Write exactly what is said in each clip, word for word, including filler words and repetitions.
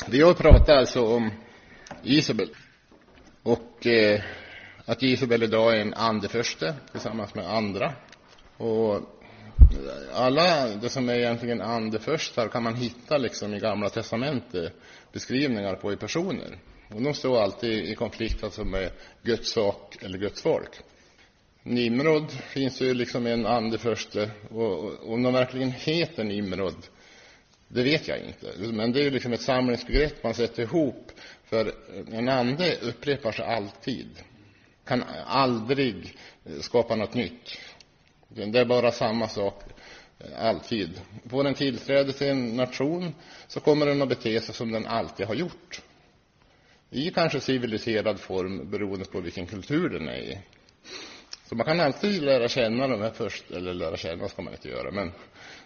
Vi har pratat alltså om Isabel och eh, att Isabel idag är en andeförste tillsammans med andra. Och alla det som är egentligen andeförstar kan man hitta liksom i Gamla testamentet beskrivningar på i personer. Och de står alltid i konflikt alltså med Guds sak eller Guds folk. Nimrod finns ju liksom en andeförste, och, och om de verkligen heter Nimrod, det vet jag inte. Men det är liksom ett samlingsbegrepp man sätter ihop, för en ande upprepar sig alltid. Kan aldrig skapa något nytt. Det är bara samma sak alltid. Får den tillträde till en nation så kommer den att bete sig som den alltid har gjort. I kanske civiliserad form beroende på vilken kultur den är i. Så man kan alltid lära känna dem här först, eller lära känna ska man inte göra, men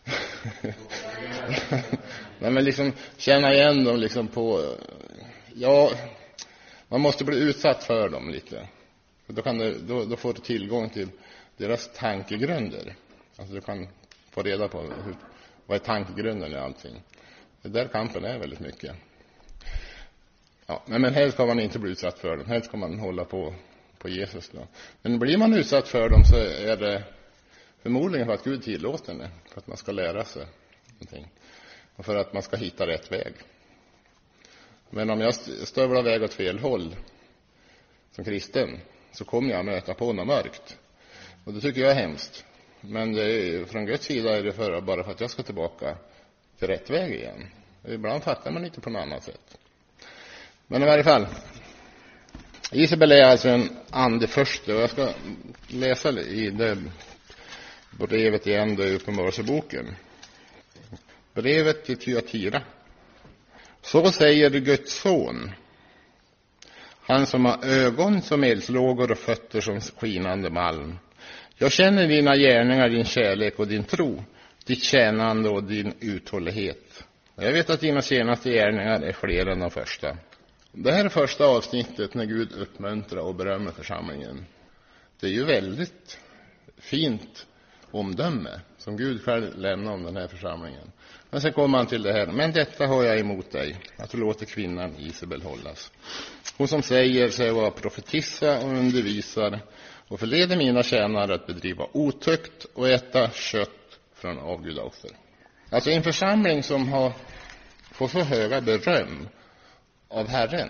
Nej, men liksom känna igen dem liksom på, ja, man måste bli utsatt för dem lite. För då, kan det, då, då får du tillgång till deras tankegrunder. Alltså du kan få reda på hur, vad är tankegrunden i allting. Det där kampen är väldigt mycket. Ja, men, men helst kan man inte bli utsatt för dem. Helst kan man hålla på på Jesus då. Men blir man utsatt för dem så är det förmodligen för att Gud tillåter det. För att man ska lära sig någonting. Och för att man ska hitta rätt väg. Men om jag stövlar väg åt fel håll som kristen, så kommer jag möta på något mörkt. Och det tycker jag är hemskt. Men det är, från Guds sida är det för, bara för att jag ska tillbaka till rätt väg igen. Ibland fattar man inte på något annat sätt. Men i varje fall, Isabel är alltså en andeförste, och jag ska läsa i det brevet igen då i Uppenbarelseboken. Brevet till Thyatira. Så säger Guds son, han som har ögon som eldslågor och fötter som skinande malm. Jag känner dina gärningar, din kärlek och din tro, ditt tjänande och din uthållighet. Jag vet att dina senaste gärningar är fler än de första. Det här är första avsnittet när Gud uppmuntrar och berömmer församlingen. Det är ju väldigt fint omdöme som Gud själv lämnar om den här församlingen. Men sen kommer han till det här. Men detta har jag emot dig, att du låter kvinnan Isabel hållas. Hon som säger sig vara profetissa och undervisar och förleder mina tjänare att bedriva otukt och äta kött från avgudaoffer. Alltså en församling som har fått så höga beröm av Herren.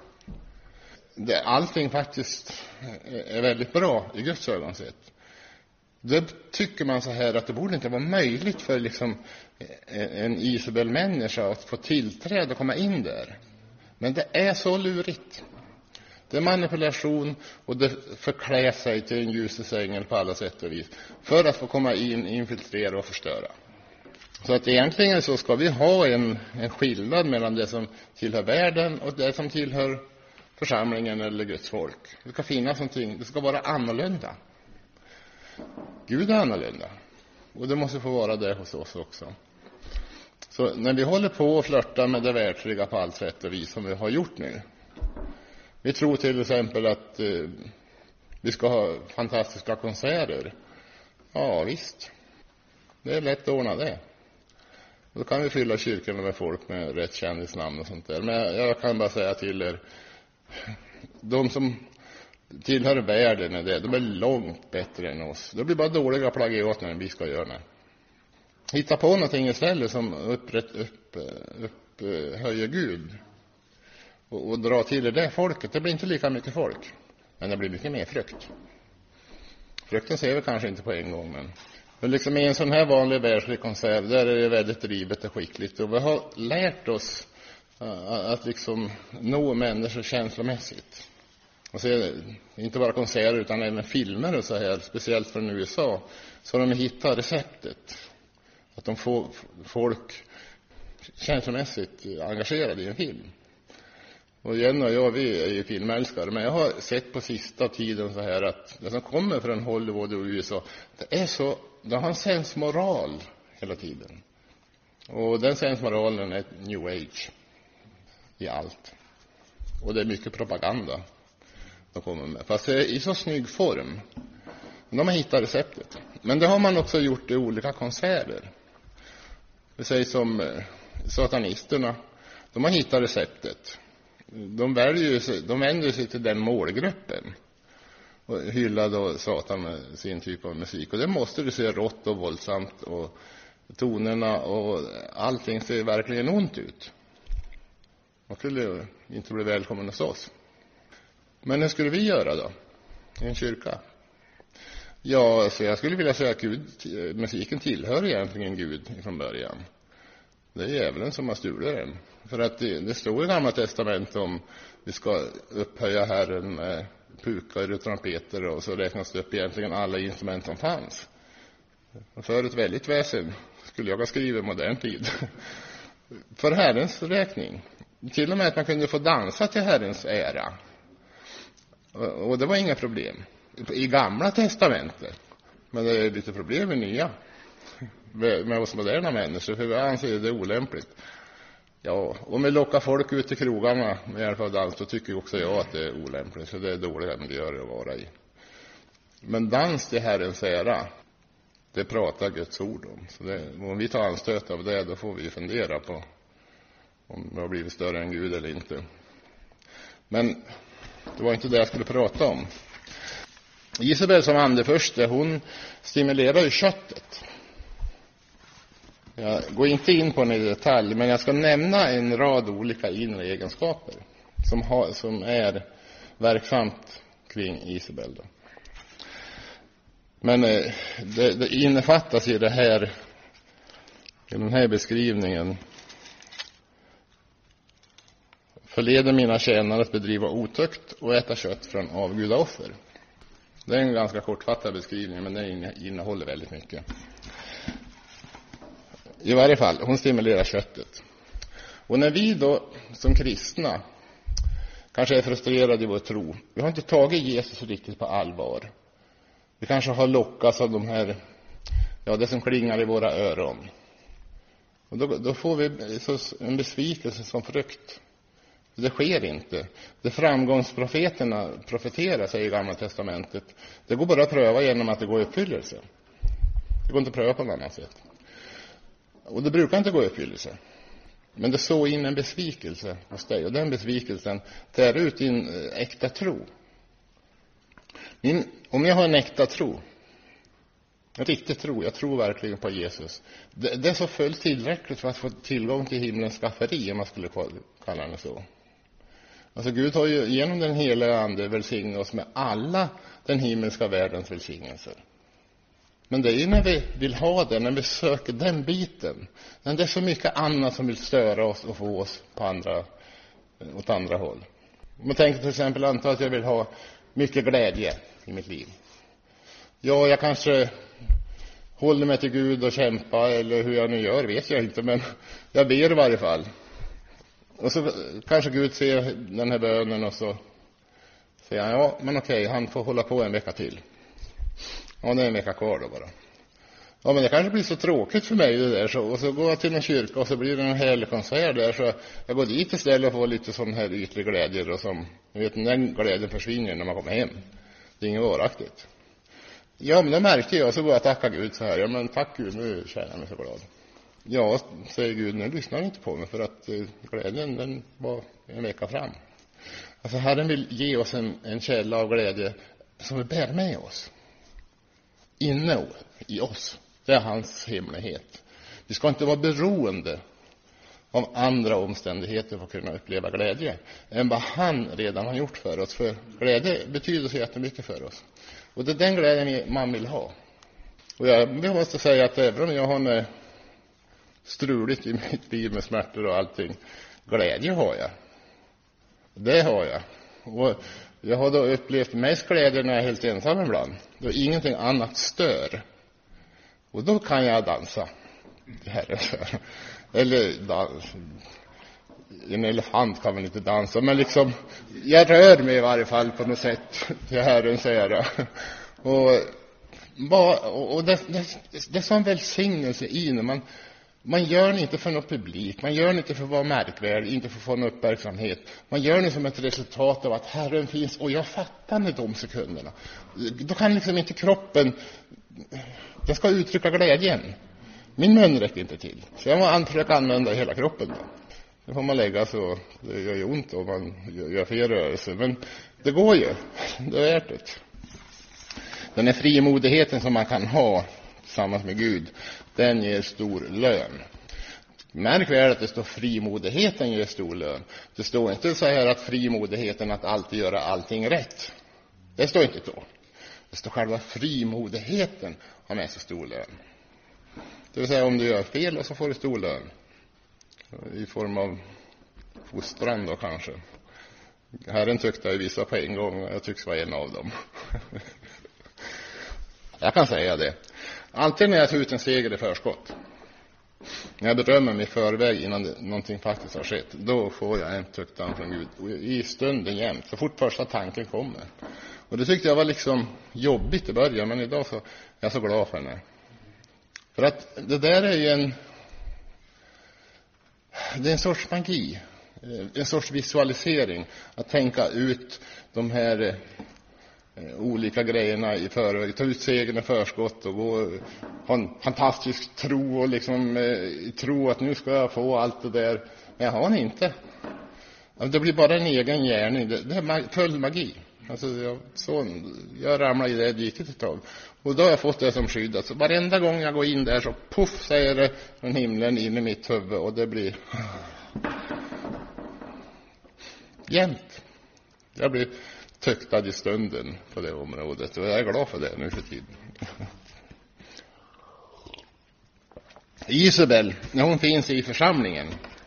Det, allting faktiskt är väldigt bra i Guds ögon sett. Då tycker man så här att det borde inte vara möjligt för liksom en Isabel-människa att få tillträde och komma in där. Men det är så lurigt. Det är manipulation, och det förklär sig till en ljusets ängel på alla sätt och vis. För att få komma in, infiltrera och förstöra. Så att egentligen så ska vi ha en, en skillnad mellan det som tillhör världen och det som tillhör församlingen eller Guds folk. Det ska finnas någonting, det ska vara annorlunda. Gud är annorlunda. Och det måste få vara det hos oss också. Så när vi håller på och flörtar med det världsliga på allt sätt och vis som vi har gjort nu. Vi tror till exempel att eh, vi ska ha fantastiska konserter. Ja visst. Det är lätt att ordna det. Då kan vi fylla kyrkorna med folk med rätt kändisnamn och sånt där. Men jag kan bara säga till er, de som tillhör världen är det, de är långt bättre än oss. Det blir bara dåliga plagiat när vi ska göra det. Hitta på någonting istället som upprätt, upp, upp, höjer Gud. Och, och dra till det där folket. Det blir inte lika mycket folk. Men det blir mycket mer frukt. Frukten ser vi kanske inte på en gång, men Men liksom i en sån här vanlig världslig konsert, där är det väldigt drivet och skickligt. Och vi har lärt oss uh, att liksom nå människor känslomässigt. Och så inte bara konserter utan även filmer och så här, speciellt från U S A. Så de hittar receptet. Att de får folk känslomässigt engagerade i en film. Och Jenny och jag, vi är ju filmälskare, men jag har sett på sista tiden så här att det som kommer från Hollywood och U S A, det är så, det har en sensmoral hela tiden. Och den sensmoralen är new age i allt. Och det är mycket propaganda de kommer med. Fast det är i så snygg form. De har hittat receptet. Men det har man också gjort i olika konserter. Det sägs som satanisterna. De har hittat receptet. De väljer sig, de vänder sig till den målgruppen och hyllar då Satan med sin typ av musik. Och det måste du se rått och våldsamt, och tonerna och allting ser verkligen ont ut. Man skulle inte bli välkommen hos oss. Men hur skulle vi göra då i en kyrka? Ja, så jag skulle vilja säga att Gud, musiken tillhör egentligen Gud från början. Det är djävulen som har stulit den. För att det, det står i Gamla testamentet om vi ska upphöja Herren med pukar och trumpeter, och så räknas det upp egentligen alla instrument som fanns. För ett väldigt väsen skulle jag ha skrivit i modern tid. För Herrens räkning. Till och med att man kunde få dansa till Herrens ära. Och det var inga problem i Gamla testamentet. Men det är lite problem i nya med oss moderna människor, för vi anser det olämpligt. Ja, om vi lockar folk ut till krogarna med hjälp av dans, då tycker också jag att det är olämpligt, så det är dåliga miljöer att vara i. Men dans till Herrens ära, det pratar Guds ord om. Så det, om vi tar anstöt av det, då får vi fundera på om det har blivit större än Gud eller inte. Men det var inte det jag skulle prata om. Isabel som andeförste, hon stimulerar ju köttet. Jag går inte in på den i detalj, men jag ska nämna en rad olika inre egenskaper som, har, som är verksamt kring Isabel då. Men eh, det, det innefattas i det här, i den här beskrivningen: förleder mina tjänare att bedriva otukt och äta kött från avgudaoffer. Det är en ganska kortfattad beskrivning, men den innehåller väldigt mycket. I varje fall, hon stimulerar köttet. Och när vi då som kristna kanske är frustrerade i vår tro, vi har inte tagit Jesus riktigt på allvar. Vi kanske har lockats av de här, ja, det som klingar i våra öron. Och då, då får vi en besvikelse som frukt. Det sker inte. Det framgångsprofeterna profeterar sig i Gamla testamentet, det går bara att pröva genom att det går i uppfyllelse. Det går inte att pröva på något annat sätt. Och det brukar inte gå i uppfyllelse. Men det så in en besvikelse hos dig, och den besvikelsen tär ut din äkta tro. Min, om jag har en äkta tro, en riktig tro, jag tror verkligen på Jesus, det, det är så fullt tillräckligt för att få tillgång till himlens skafferi, om man skulle kalla det så. Alltså Gud har ju genom den heliga ande välsignat oss med alla den himmelska världens välsignelser. Men det är ju när vi vill ha det, när vi söker den biten. Men det är så mycket annat som vill störa oss och få oss på andra, åt andra håll. Om man tänker till exempel, anta att jag vill ha mycket glädje i mitt liv. Ja, jag kanske håller mig till Gud och kämpar, eller hur jag nu gör vet jag inte, men jag ber i varje fall. Och så kanske Gud ser den här bönen, och så säger han, ja men okej, han får hålla på en vecka till. Ja, det är en vecka kvar då bara. Ja, men det kanske blir så tråkigt för mig det där, så, och så går jag till en kyrka och så blir det en härlig konsert där, så jag går dit istället och får lite sån här ytlig glädje då, som, jag vet, den glädjen försvinner när man kommer hem. Det är inget varaktigt. Ja, men det märkte jag, så går jag och tackar Gud så här, ja men tack Gud, nu känner jag mig så glad. Ja, säger Gud, nu lyssnar inte på mig, för att eh, glädjen den var en vecka fram. Alltså Herren vill ge oss en, en källa av glädje som vi bär med oss. Inne i oss. Det är hans hemlighet. Vi ska inte vara beroende av andra omständigheter för att kunna uppleva glädje än vad han redan har gjort för oss. För glädje betyder så jättemycket för oss. Och det är den glädjen man vill ha. Och jag måste säga att även om jag har en struligt i mitt liv med smärtor och allting, glädje har jag. Det har jag. Och jag har då upplevt mest glädje när jag är helt ensam ibland. Då ingenting annat stör. Och då kan jag dansa. Eller dans. En elefant kan man inte dansa. Men liksom, jag rör mig i varje fall på något sätt till Herrens ära. Och, och det, det, det är sån välsignelse i när man Man gör det inte för någon publik. Man gör det inte för att vara märkvärdig, inte för att få någon uppmärksamhet. Man gör det som ett resultat av att Herren finns. Och jag fattar med de sekunderna. Då kan liksom inte kroppen, den ska uttrycka glädjen. Min mun räcker inte till. Så jag måste försöka använda hela kroppen då. Det får man lägga så. Det gör ju ont om man gör fel rörelse. Men det går ju. Det är värt det. Den här frimodigheten som man kan ha tillsammans med Gud, den ger stor lön. Märk väl att det står frimodigheten ger stor lön. Det står inte så här att frimodigheten att alltid göra allting rätt. Det står inte så. Det står själva frimodigheten har med sig stor lön. Det vill säga om du gör fel så får du stor lön. I form av fostran då kanske. Herren tyckte jag vissa på en gång. Jag tycks vara en av dem. Jag kan säga det. Alltid när jag tar ut en seger i förskott. När jag bedömer mig i förväg innan det, någonting faktiskt har skett. Då får jag en tuktan från Gud. I stunden jämt. Så fort första tanken kommer. Och det tyckte jag var liksom jobbigt i början. Men idag så är jag så glad för det. För att det där är ju en... Det är en sorts magi. En sorts visualisering. Att tänka ut de här eh, olika grejerna i förväg. Ta ut segern i förskott och gå, ha en fantastisk tro och liksom eh, tro att nu ska jag få allt det där. Men jag har den inte. Det blir bara en egen gärning. Det, det är mag- full magi. Alltså jag, så, jag ramlar i det diket ett tag. Och då har jag fått det som skydd. Alltså varenda gång jag går in där så puff säger det från himlen in i mitt huvud. Och det blir jämt. Jag blir tuktad i stunden på det området. Och jag är glad för det nu för tiden. Isabel, när hon finns i församlingen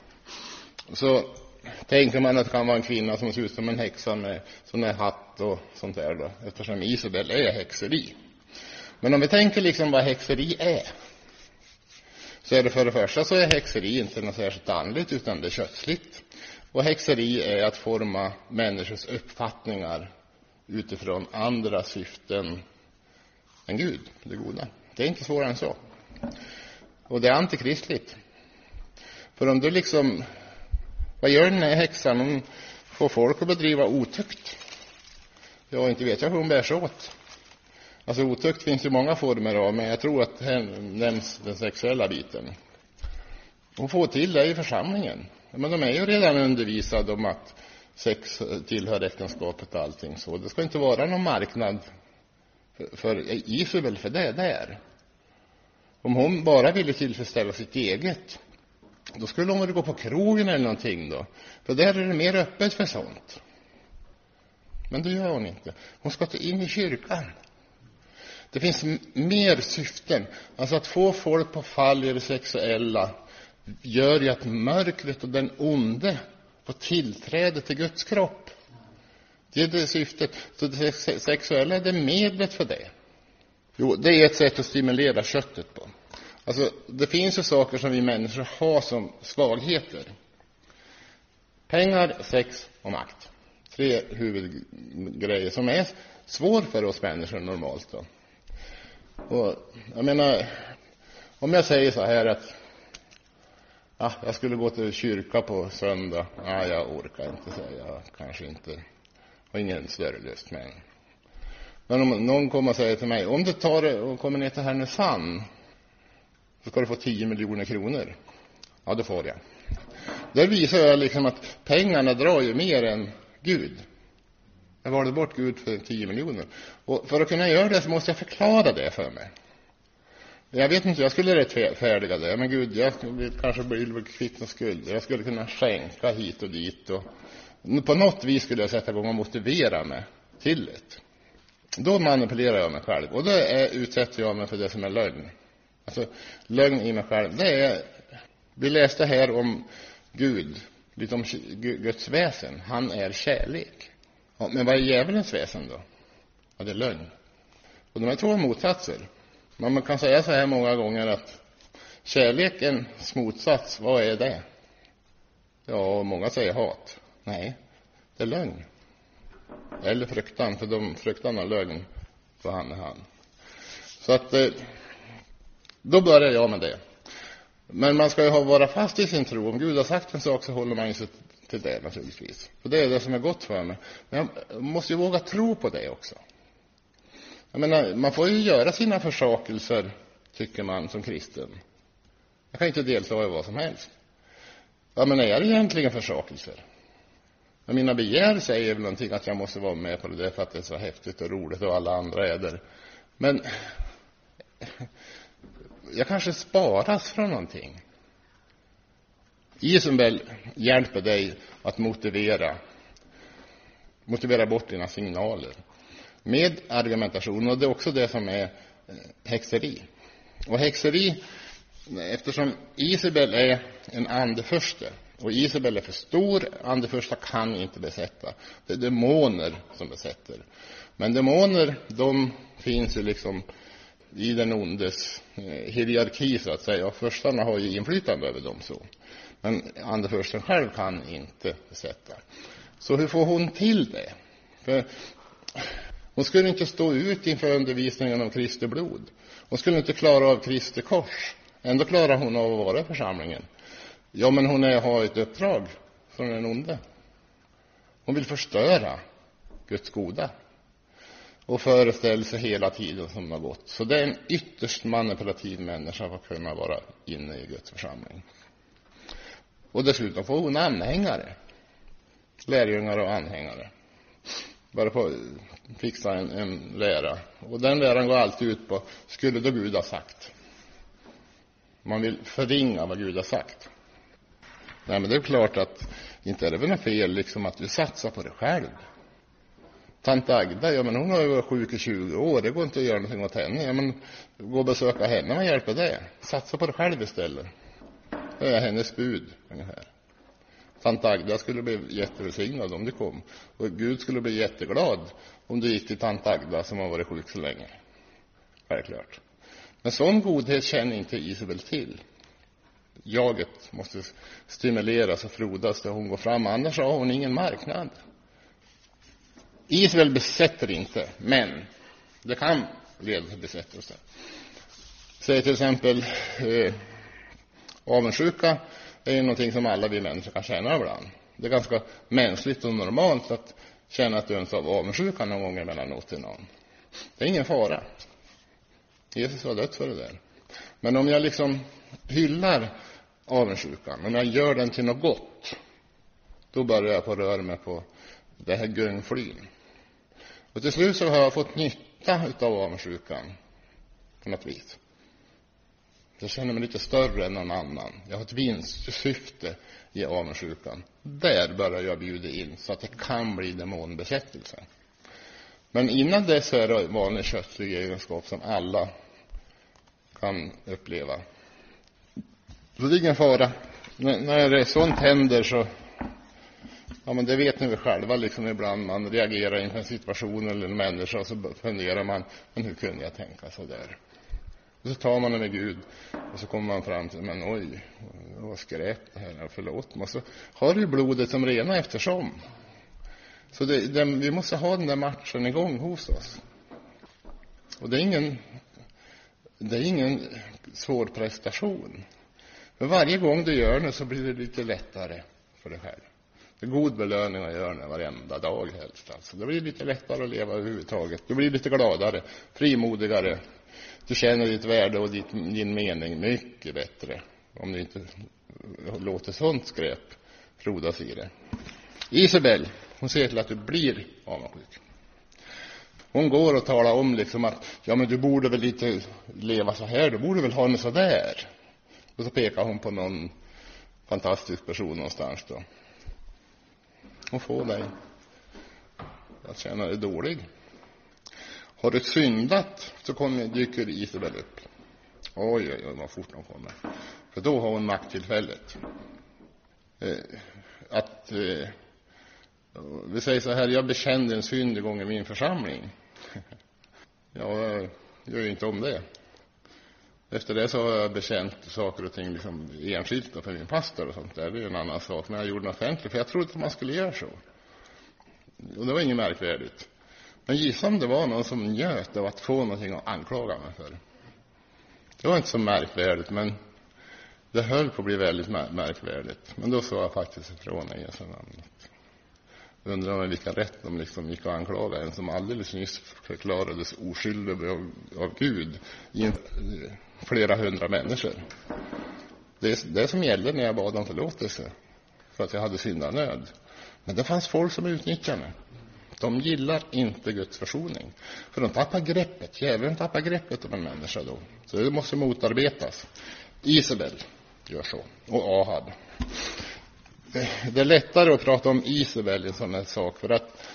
så tänker man att det kan vara en kvinna som ser ut som en häxa med sån här hatt och sånt där då. Eftersom Isabel är häxeri. Men om vi tänker liksom vad häxeri är. Så är det för det första så är häxeri inte något särskilt andligt utan det är kötsligt. Och häxeri är att forma människors uppfattningar utifrån andra syften än Gud, det goda. Det är inte svårare än så. Och det är antikristligt. För om du liksom, vad gör den här häxan? Hon får folk att bedriva otukt. Ja, inte vet jag hur hon bär sig åt. Alltså otukt finns ju många former av, men jag tror att här nämns den sexuella biten. Hon får till det i församlingen. Men de är ju redan undervisade om att sex tillhör äktenskapet och allting så. Det ska inte vara någon marknad för, för Isabel för det där. Om hon bara ville tillfredsställa sitt eget, då skulle hon väl gå på krogen eller någonting då. För där är det mer öppet för sånt. Men det gör hon inte. Hon ska ta in i kyrkan. Det finns mer syften. Alltså att få folk på fall i det sexuella gör ju att mörkret och den onde får tillträde till Guds kropp. Det är det syftet. Så det sexuella är det medlet för det. Jo, det är ett sätt att stimulera köttet på. Alltså, det finns ju saker som vi människor har som svagheter. Pengar, sex och makt. Tre huvudgrejer som är svår för oss människor normalt då. Och jag menar, om jag säger så här att ja, jag skulle gå till kyrka på söndag. Ja, jag orkar inte säga. Jag kanske inte har ingen större lust med. Men om någon kommer och säger till mig, om du tar det och kommer ner till Härnösand så ska du få tio miljoner kronor. Ja, det får jag. Där visar jag liksom att pengarna drar ju mer än Gud. Jag valde bort Gud för tio miljoner. Och för att kunna göra det så måste jag förklara det för mig. Jag vet inte, jag skulle rättfärdiga det. Men Gud, jag vill kanske bli kvitt och skuld. Jag skulle kunna skänka hit och dit. Och på något vis skulle jag sätta igång och motivera mig till det. Då manipulerar jag mig själv. Och då är, utsätter jag mig för det som är lögn. Alltså lögn i mig själv. Det är, vi läste här om Gud. Lite om Guds väsen. Han är kärlek. Ja, men vad är djävulens väsen då? Ja, det är lögn. Och de är två motsatser. Men man kan säga så här många gånger att kärlekens motsats, vad är det? Ja, många säger hat. Nej, det är lögn. Eller fruktan, för de fruktan och lögn för han är han. Så att då börjar jag med det. Men man ska ju ha vara fast i sin tro. Om Gud har sagt en sak så håller man sig till det naturligtvis. För det är det som är gott för mig. Men jag måste ju våga tro på det också. Jag menar, man får ju göra sina försakelser, tycker man som kristen. Jag kan inte delta i vad som helst. Ja, men är det egentligen försakelser? Men mina begär säger väl någonting att jag måste vara med på det för att det är så häftigt och roligt och alla andra är där. Men jag kanske sparas från någonting. Isabel hjälper dig att motivera motivera bort dina signaler med argumentation, och det är också det som är häxeri. Och häxeri, eftersom Isabel är en andeförste och Isabel är för stor, andeförsta kan inte besätta. Det är demoner som besätter. Men demoner, de finns ju liksom i den ondes hierarki så att säga, och förstarna har ju inflytande över dem så. Men andeförsten själv kan inte besätta. Så hur får hon till det? För hon skulle inte stå ut inför undervisningen om Kristi blod. Hon skulle inte klara av Kristi kors. Ändå klarar hon av att vara i församlingen. Ja, men hon är, har ett uppdrag från den onde. Hon vill förstöra Guds goda. Och föreställer sig hela tiden som har gått. Så det är en ytterst manipulativ människa för att kunna vara inne i Guds församling. Och dessutom får hon anhängare. Lärjungar och anhängare. Bara på fixa en, en lära. Och den läran går alltid ut på, skulle då Gud ha sagt? Man vill förringa vad Gud har sagt. Nej, men det är klart att inte är det väl något fel liksom att du satsar på dig själv. Tant Agda, ja men hon har ju varit sjuk i tjugo år. Det går inte att göra någonting åt henne. Ja, men gå och besöka henne, vad hjälper det? Satsa på dig själv istället. Det är hennes bud ungefär. Tant Agda skulle bli jättevälsignad om du kom. Och Gud skulle bli jätteglad om du gick till tant Agda som har varit sjuk så länge. Självklart. Men sån godhet känner inte Isabel till. Jaget måste stimuleras och frodas där hon går fram. Annars har hon ingen marknad. Isabel besätter inte, men det kan leda till besättelse. Säg till exempel eh, avundsjuka är någonting som alla vi människor kan känna ibland. Det är ganska mänskligt och normalt att känna att du önsar av avundsjuka någon gång emellanåt till någon. Det är ingen fara. Jesus var dött för det där. Men om jag liksom hyllar avundsjukan, om jag gör den till något gott, då börjar jag på röra mig på det här gungflyn. Och till slut så har jag fått nytta av avundsjukan på något vis. Jag känner mig lite större än någon annan. Jag har ett vinstsyfte i avundsjukan. Där börjar jag bjuda in så att det kan bli demonbesättelse. Men innan dess är det vanlig kötslig egenskap som alla kan uppleva. Så det är ingen fara. N- när det är sånt händer så, ja men det vet ni väl själva liksom ibland man reagerar inför en situation eller en människa och så funderar man, men hur kunde jag tänka så där? Och så tar man det med Gud och så kommer man fram till, men oj, vad skräp det här, förlåt. Och så har du blodet som rena eftersom. Så det, det, vi måste ha den där matchen igång hos oss. Och det är ingen, det är ingen svår prestation. För varje gång du gör det så blir det lite lättare för dig själv. Det är god belöning att göra det varenda dag helst. Alltså. Det blir lite lättare att leva överhuvudtaget. Du blir lite gladare, frimodigare. Du känner ditt värde och ditt, din mening mycket bättre. Om du inte låter sånt skräp frodas i det. Isabel, hon ser till att du blir avundsjuk. Hon går och talar om liksom att ja men du borde väl inte leva så här, du borde väl ha det så där. Och så pekar hon på någon fantastisk person någonstans då. Hon får dig att känna dig dålig. Har du syndat så kommer, dyker Isabel upp. Oj, oj, oj, vad fort hon kommer. För då har hon makttillfället. Eh, att eh, vi säger så här, jag bekände en synd igång i min församling. Jag gör ju inte om det. Efter det så har jag bekänt saker och ting liksom enskilt för min pastor och sånt där. Det är en annan sak. Men jag gjorde det offentligt för jag trodde att man skulle göra så. Och det var inget märkvärdigt. Men gissa om det var någon som njöt av att få någonting att anklaga mig för. Det var inte så märkvärdigt, men det höll på att bli väldigt märkvärdigt. Men då sa jag faktiskt ifrån i Jesu namn. Undrar med vilka rätt de liksom gick och anklaga en som alldeles nyss förklarades oskyldig av, av Gud i flera hundra människor. Det är det som gäller när jag bad om förlåtelse. för att jag hade syndanöd. Men det fanns folk som utnyttjade mig. De gillar inte Guds försoning. För de tappar greppet. Djävulen tappar greppet om en människa då. Så det måste motarbetas. Isabel gör så. Och Ahab. Det är lättare att prata om Isabel i en sån här sak. För att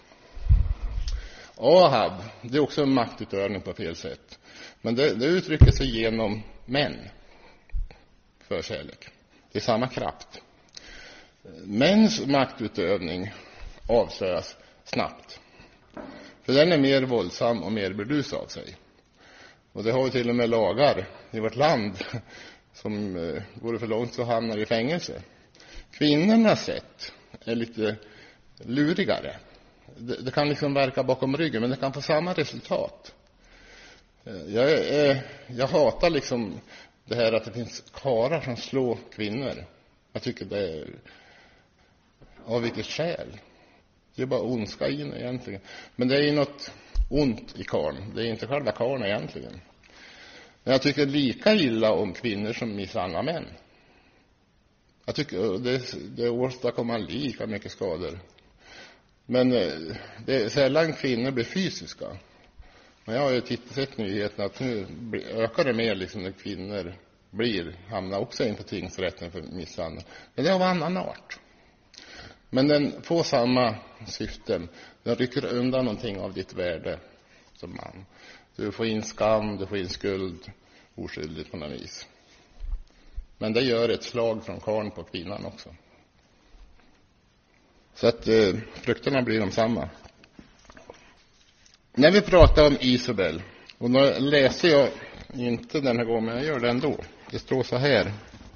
Ahab, det är också en maktutövning på fel sätt. Men det, det uttrycker sig genom män. För kärlek. Det är samma kraft. Mäns maktutövning avslöjas snabbt. För den är mer våldsam och mer burdus av sig. Och det har vi till och med lagar i vårt land som eh, går för långt så hamnar i fängelse. Kvinnornas sätt är lite lurigare. Det, det kan liksom verka bakom ryggen, men det kan få samma resultat. Jag, eh, jag hatar liksom det här att det finns karlar som slår kvinnor. Jag tycker det är av vilket skäl. Det är bara ondska in egentligen. Men det är ju något ont i karln. Det är inte själva karln egentligen. Men jag tycker lika illa om kvinnor som misshandlar män. Jag tycker det, det åstadkommer lika mycket skador. Men det är sällan kvinnor blir fysiska. Men jag har ju tittat sett nyheten att nu ökar det mer liksom när kvinnor blir, hamnar också inför tingsrätten för misshandel. Men det är av annan art. Men den får samma syften. Den rycker undan någonting av ditt värde som man. Du får in skam, du får in skuld, oskyldigt på något vis. Men det gör ett slag från karln på kvinnan också. Så att eh, frukterna blir de samma. När vi pratar om Isabel, och då läser jag inte den här gången, men jag gör det ändå. Det står så här.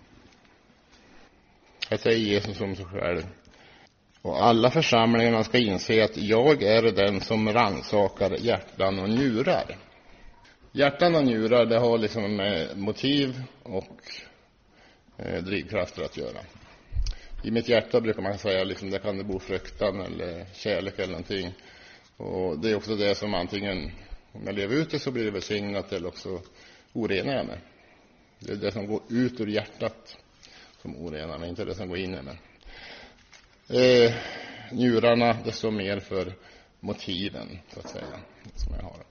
Jag säger Jesus om sig själv. Och alla församlingarna ska inse att jag är den som rannsakar hjärtan och njurar. Hjärtan och njurar, det har liksom med motiv och eh, drivkrafter att göra. I mitt hjärta brukar man säga liksom det kan det bo fruktan eller kärlek eller någonting. Och det är också det som antingen, om jag lever ute så blir det välsignat eller också orenar jag mig. Det är det som går ut ur hjärtat som orenar mig, inte det som går in i mig. Eh, njurarna, det står mer för motiven, så att säga, som jag har.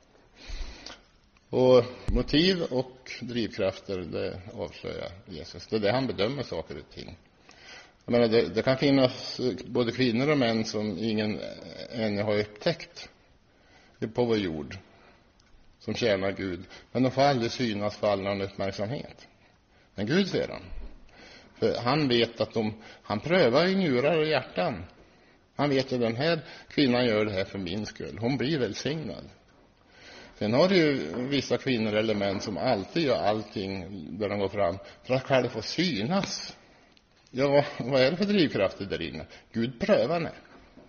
Och motiv och drivkrafter, det avslöjar Jesus. Det är det han bedömer saker och ting. Jag menar, det, det kan finnas både kvinnor och män som ingen ännu har upptäckt på vår jord, som tjänar Gud. Men de får aldrig synas för all någon uppmärksamhet. Men Gud ser dem. För han vet att de, han prövar i njurar och hjärtan. Han vet att den här kvinnan gör det här för min skull. Hon blir välsignad. Sen har det ju vissa kvinnor eller män som alltid gör allting där de går fram för att själv få synas. Ja, vad är det för drivkrafter där inne? Gud prövar det.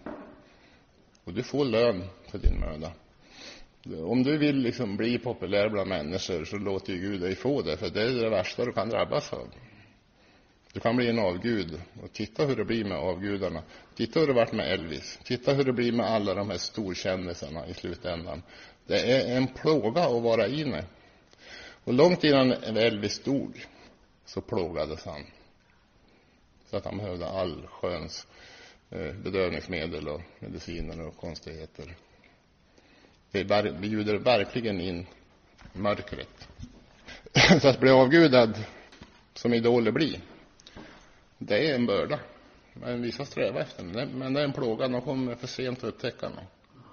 Och du får lön för din möda. Om du vill liksom bli populär bland människor så låter ju Gud dig få det. För det är det värsta du kan drabbas av. Du kan bli en avgud. Och titta hur det blir med avgudarna. Titta hur det varit med Elvis. Titta hur det blir med alla de här storkändisarna i slutändan. Det är en plåga att vara inne. Och långt innan Elvis dog så plågades han. Så att han behövde all sköns bedövningsmedel och mediciner och konstigheter. Det bjuder verkligen in mörkret. Så att bli avgudad som idoler blir, det är en börda. Men vissa strävar efter det. Men det är en plåga. De kommer för sent att upptäcka det.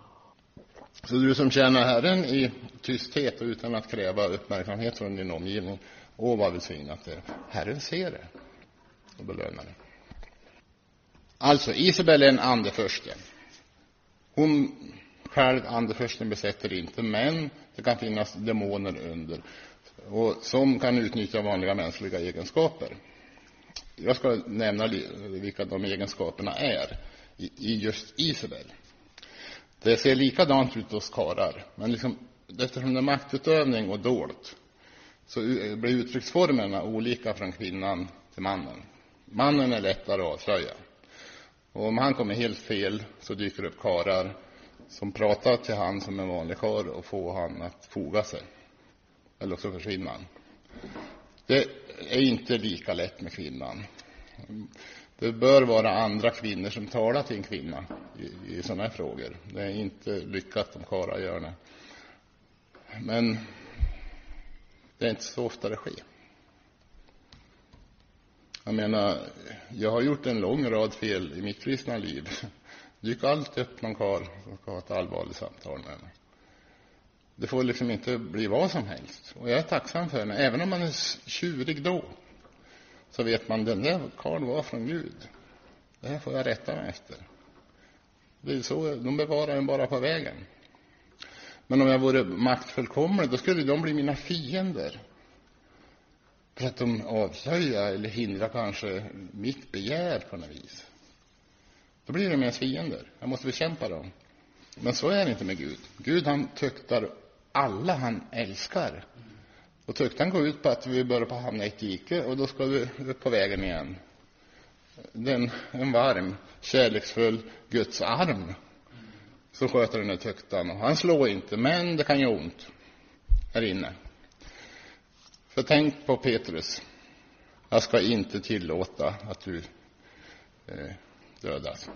Så du som tjänar Herren i tysthet och utan att kräva uppmärksamhet från din omgivning, åh vad välsignat det. Herren ser det och belönar det. Alltså, Isabel är en andeförste. Hon själv, andeförsten, besätter inte, men det kan finnas demoner under och som kan utnyttja vanliga mänskliga egenskaper. Jag ska nämna vilka de egenskaperna är i just Isabel. Det ser likadant ut hos karlar, men liksom, eftersom det är maktutövning och dolt så blir uttrycksformerna olika från kvinnan till mannen. Mannen är lättare att avslöja. Och om han kommer helt fel så dyker det upp karlar som pratar till han som en vanlig karl och får han att foga sig. Eller också försvinner han. Det är inte lika lätt med kvinnan. det bör vara andra kvinnor som talar till en kvinna i, i sådana här frågor. Det är inte lyckat om karlar gör det. Men det är inte så ofta det sker. Jag menar, jag har gjort en lång rad fel i mitt kristna liv. Det gick alltid upp någon karl som ska ha ett allvarligt samtal med mig. Det får liksom inte bli vad som helst. Och jag är tacksam för det. Även om man är tjurig då, så vet man, den där karl var från Gud. Det här får jag rätta mig efter. Det är så, de bevarar en bara på vägen. Men om jag vore maktfullkomlig, då skulle de bli mina fiender. För att de avslöjar eller hindrar kanske mitt begär på något vis. Då blir de mina fiender. Jag måste bekämpa dem. Men så är det inte med Gud. Gud, han tuktar alla han älskar. Och tuktan går ut på att vi börjar på hamna i ett dike, och då ska vi upp på vägen igen. Den, en varm, kärleksfull Guds arm så sköter den här tuktan. Och han slår inte, men det kan göra ont här inne. För tänk på Petrus. Jag ska inte tillåta att du eh, dödas.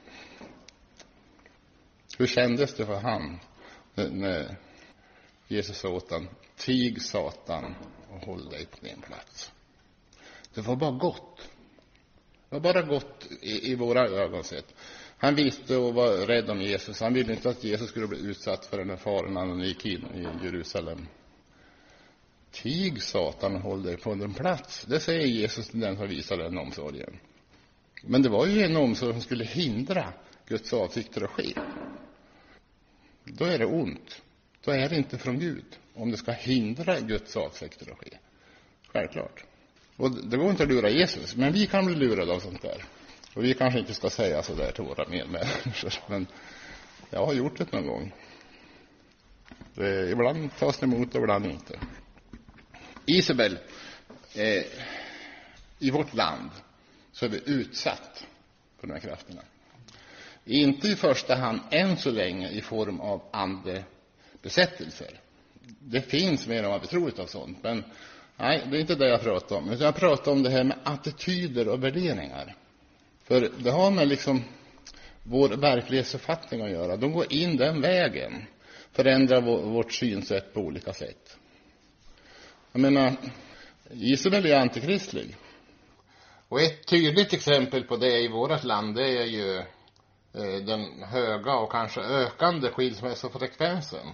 Hur kändes det för han när Jesus sa åt han: tig Satan och håll dig på din plats? Det var bara gott. Det var bara gott i, i våra ögon sett. Han visste och var rädd om Jesus. Han ville inte att Jesus skulle bli utsatt för den här faran när han gick in i Jerusalem. Tig Satan och håll dig på din plats. Det säger Jesus till den som visar den omsorgen. Men det var ju en omsorg som skulle hindra Guds avsikter att ske. Då är det ont. Då är det inte från Gud. Om det ska hindra Guds avsikter att ske. Självklart. Och det går inte att lura Jesus. Men vi kan bli lurade av sånt där. Och vi kanske inte ska säga så där till våra medmänniskor. Men jag har gjort det någon gång. Det, ibland tas det emot och ibland inte. Isabel, eh, i vårt land så är vi utsatt för de här krafterna. Inte i första hand än så länge i form av andebesättelser. Det finns mer än vad vi tror av sånt. Men nej, det är inte det jag pratar om. Utan jag pratar om det här med attityder och värderingar. För det har med liksom vår verklighetsuppfattning att göra. De går in den vägen. Förändrar vårt synsätt på olika sätt. Jag menar, Isabel är antikristlig. Och ett tydligt exempel på det i vårt land, det är ju eh, den höga och kanske ökande skilsmässofrekvensen.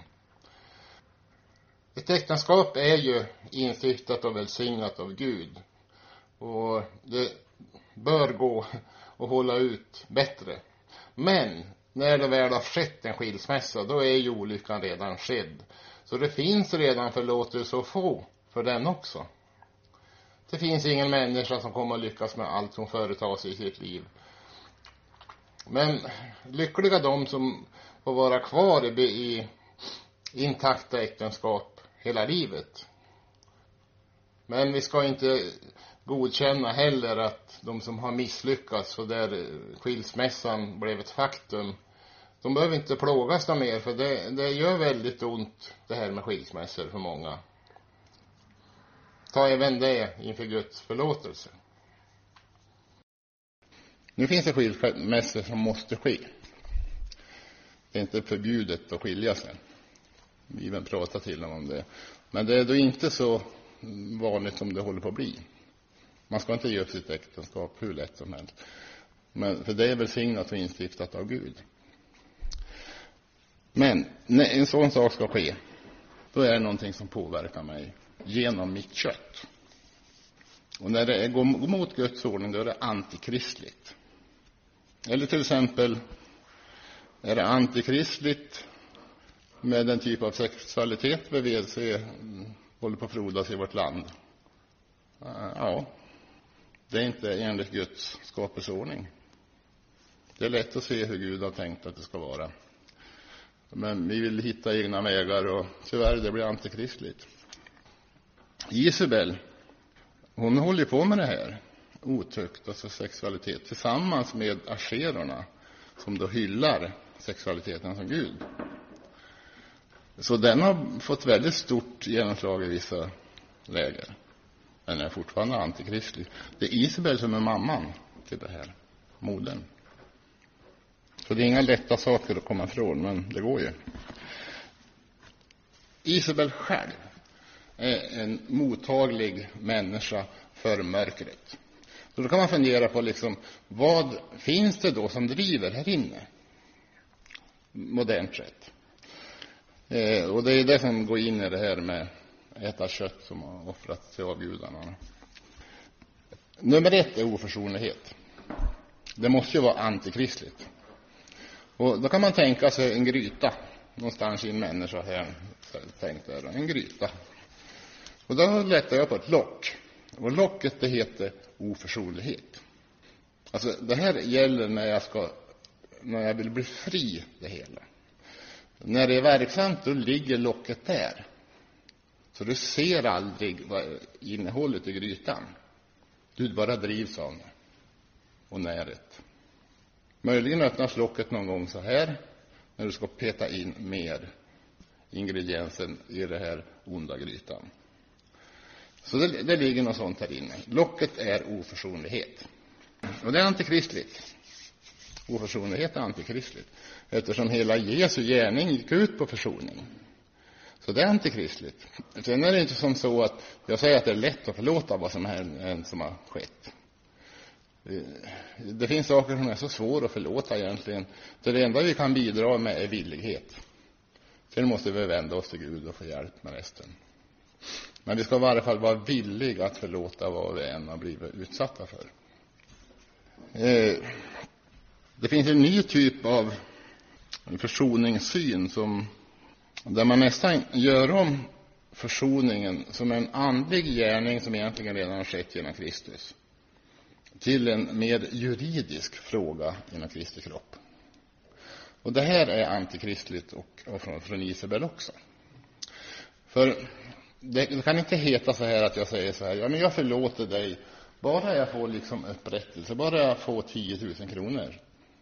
Ett äktenskap är ju instiftat och välsignat av Gud. Och det bör gå att hålla ut bättre. Men när det väl har skett en skilsmässa, då är ju olyckan redan skedd. Så det finns redan förlåtelse att få för den också. Det finns ingen människa som kommer att lyckas med allt som företar sig i sitt liv. Men lyckliga de som får vara kvar i, i intakta äktenskap hela livet. Men vi ska inte godkänna heller att de som har misslyckats och där skilsmässan blev ett faktum, de behöver inte plågas mer, för det, det gör väldigt ont det här med skilsmässor för många. Ta även det inför Guds förlåtelse. Nu finns det skilsmässor som måste ske. Det är inte förbjudet att skilja sig. Vi vill prata till dem om det. Men det är då inte så vanligt som det håller på att bli. Man ska inte ge upp sitt äktenskap hur lätt som helst. Men för det är välsignat och instiftat av Gud. Men när en sån sak ska ske, då är det någonting som påverkar mig genom mitt kött. Och när det går mot Guds ordning, då är det antikristligt. Eller till exempel är det antikristligt med den typ av sexualitet vi vill se håller på att frodas i vårt land. Ja, det är inte enligt Guds skapelseordning. Det är lätt att se hur Gud har tänkt att det ska vara. Men vi vill hitta egna vägar och tyvärr det blir antikristligt. Isabel, hon håller på med det här. Otukt, alltså sexualitet. Tillsammans med asherorna som då hyllar sexualiteten som Gud. Så den har fått väldigt stort genomslag i vissa läger. Den är fortfarande antikristlig. Det är Isabel som är mamman till det här, modern. Så det är inga lätta saker att komma ifrån, men det går ju. Isabel själv är en mottaglig människa för mörkret. Så då kan man fundera på liksom, vad finns det då som driver här inne? Modernt sett. Eh, och det är det som går in i det här med äta kött som har offrats till avgudarna. Nummer ett är oförsonlighet. Det måste ju vara antikristligt. Och då kan man tänka sig en gryta någonstans i en människa här, tänkt där, en gryta. Och då lättar jag på ett lock. Och locket det heter oförsonlighet. Alltså det här gäller när jag ska när jag vill bli fri det hela. När det är verksamt då ligger locket där. Så du ser aldrig vad innehållet i grytan. Du bara drivs av det. Och näret. Möjligen öppnas locket någon gång så här. När du ska peta in mer ingredienser i det här onda grytan. Så det, det ligger något sånt här inne. Locket är oförsonlighet. Och det är antikristligt. Oförsonlighet är antikristligt. Eftersom hela Jesu gärning gick ut på försoning. Så det är antikristligt. Sen är det inte som så att jag säger att det är lätt att förlåta vad som, är, som har skett. Det finns saker som är så svåra att förlåta egentligen. Så det enda vi kan bidra med är villighet. Sen måste vi vända oss till Gud och få hjälp med resten. Men vi ska i varje fall vara villiga att förlåta vad vi än har blivit utsatta för. Det finns en ny typ av försoningssyn som, där man nästan gör om försoningen som en andlig gärning som egentligen redan har skett genom Kristus till en mer juridisk fråga inom Kristi kropp. Och det här är antikristligt och, och från, från Isabel också. För det, det kan inte heta så här att jag säger så här, ja men jag förlåter dig bara jag får liksom upprättelse, bara jag får tio tusen kronor.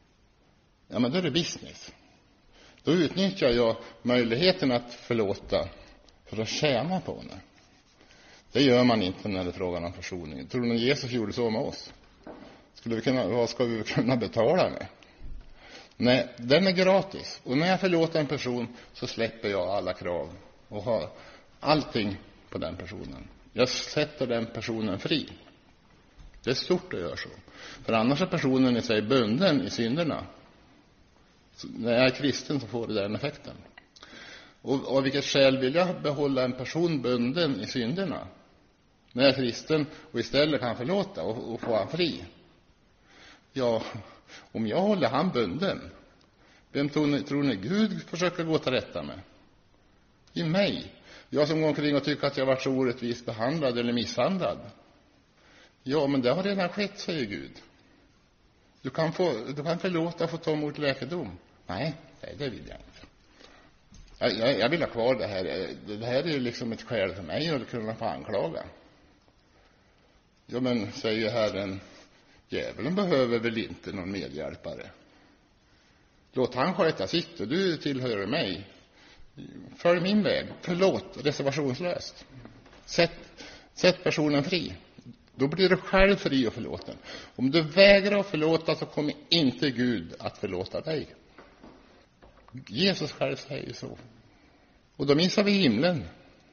Ja men då är det business. Då utnyttjar jag möjligheten att förlåta för att tjäna på det. Det gör man inte när det är frågan om försoning. Tror du att Jesus gjorde så med oss? Skulle vi kunna, vad ska vi kunna betala med? Nej, den är gratis. Och när jag förlåter en person så släpper jag alla krav och har allting på den personen. Jag sätter den personen fri. Det är stort att göra så. För annars är personen i sig bunden i synderna. Så när jag är kristen så får det den effekten. Och av vilket skäl vill jag behålla en person bunden i synderna? När jag är kristen och istället kan förlåta och, och få han fri. Ja, om jag håller han bunden, vem tror ni, tror ni Gud försöker gå till rätta med? I mig. Jag som går omkring och tycker att jag varit så orättvist behandlad eller misshandlad. Ja, men det har redan skett, säger Gud. Du kan, få, du kan förlåta och få ta emot läkedom. Nej, nej, det vill jag inte. Jag, jag, jag vill ha kvar det här. Det här är ju liksom ett skäl för mig att kunna få anklaga. Ja, men säger Herren, djävulen behöver väl inte någon medhjälpare. Låt han sköta sitt och du tillhör mig. Följ min väg. Förlåt reservationslöst. Sätt, sätt personen fri. Då blir du själv fri och förlåten. Om du vägrar att förlåta så kommer inte Gud att förlåta dig. Jesus själv säger så. Och då missar vi himlen.